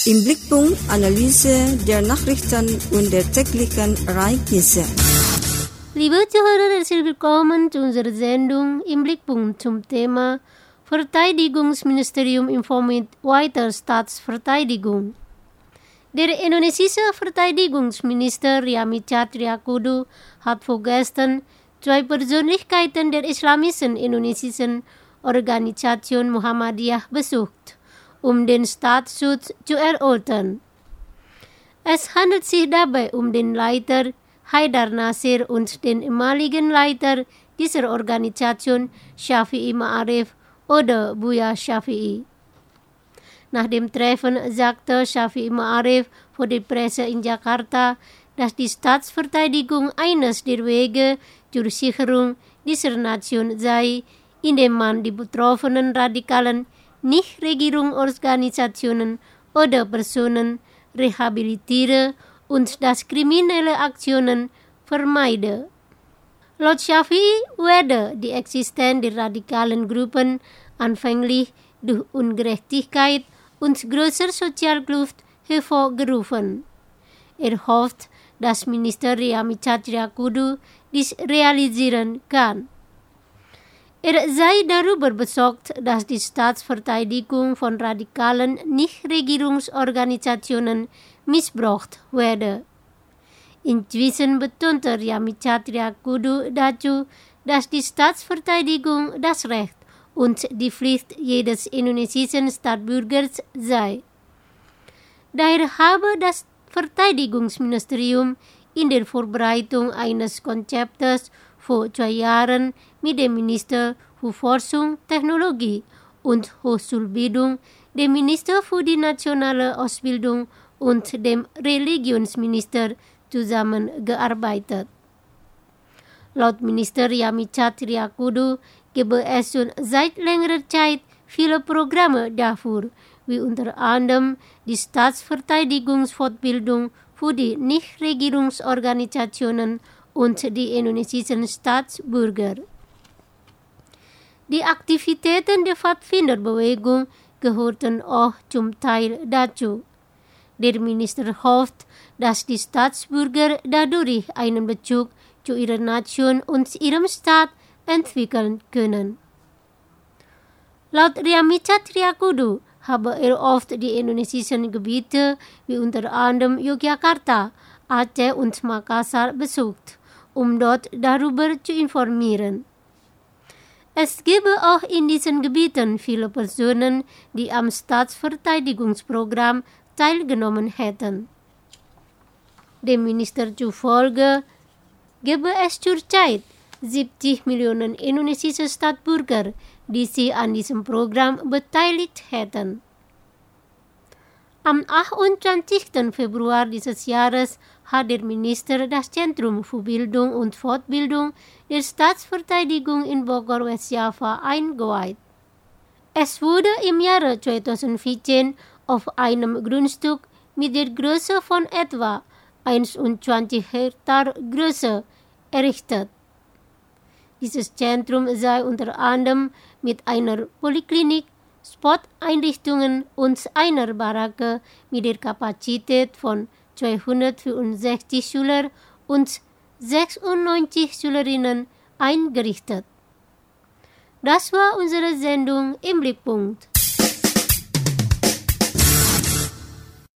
Im Blickpunkt Analyse der Nachrichten und der täglichen Ereignisse. Liebe Zuhörer, herzlich willkommen zu unserer Sendung Im Blickpunkt zum Thema Verteidigungsministerium informiert weiter Staatsverteidigung. Der indonesische Verteidigungsminister Riyamid Chatriakudu hat vorgestern 2 Persönlichkeiten der islamischen indonesischen Organisation Muhammadiyah besucht, den Staatsschutz zu erörtern. Es handelt sich dabei den Leiter Haidar Nasir und den ehemaligen Leiter dieser Organisation Syafi'i Ma'arif oder Buya Syafi'i. Nach dem Treffen sagte Syafi'i Ma'arif vor der Presse in Jakarta, dass die Staatsverteidigung eines der Wege zur Sicherung dieser Nation sei, indem man die betroffenen radikalen Nichtregierungsorganisationen oder Personen rehabilitiere und dass kriminelle Aktionen vermeide. Laut Syafi'i wurde die Existenz der radikalen Gruppen anfänglich durch Ungerechtigkeit und größere Sozialkluft hervorgerufen. Hofft, dass Minister Riyamid Chatriakudu dies realisieren kann. Sei darüber besorgt, dass die Staatsverteidigung von radikalen Nichtregierungsorganisationen missbraucht werde. Inzwischen betonte Riyamid Chatriakudu dazu, dass die Staatsverteidigung das Recht und die Pflicht jedes indonesischen Staatsbürgers sei. Daher habe das Verteidigungsministerium in der Vorbereitung eines Konzeptes vor 2 Jahren mit dem Minister für Forschung, Technologie und Hochschulbildung, dem Minister für die nationale Ausbildung und dem Religionsminister zusammengearbeitet. Laut Minister Riyamid Chatriakudu gebe es schon seit längerer Zeit viele Programme dafür, wie unter anderem die Staatsverteidigungsfortbildung für die Nichtregierungsorganisationen und die indonesischen Staatsbürger. Die Aktivitäten der Pfadfinderbewegung gehörten auch zum Teil dazu. Der Minister hofft, dass die Staatsbürger dadurch einen Bezug zu ihrer Nation und ihrem Staat entwickeln können. Laut Riyamid Chatriakudu habe oft die indonesischen Gebiete wie unter anderem Yogyakarta, Aceh und Makassar besucht, dort darüber zu informieren. Es gebe auch in diesen Gebieten viele Personen, die am Staatsverteidigungsprogramm teilgenommen hätten. Dem Minister zufolge gebe es zurzeit 70 Millionen indonesische Staatsbürger, die sich an diesem Programm beteiligt hätten. Am 28. Februar dieses Jahres hat der Minister das Zentrum für Bildung und Fortbildung der Staatsverteidigung in Bogor, West-Java eingeweiht. Es wurde im Jahre 2014 auf einem Grundstück mit der Größe von etwa 21 Hektar Größe errichtet. Dieses Zentrum sei unter anderem mit einer Poliklinik, Sporteinrichtungen und einer Baracke mit der Kapazität von 264 Schüler und 96 Schülerinnen eingerichtet. Das war unsere Sendung im Blickpunkt.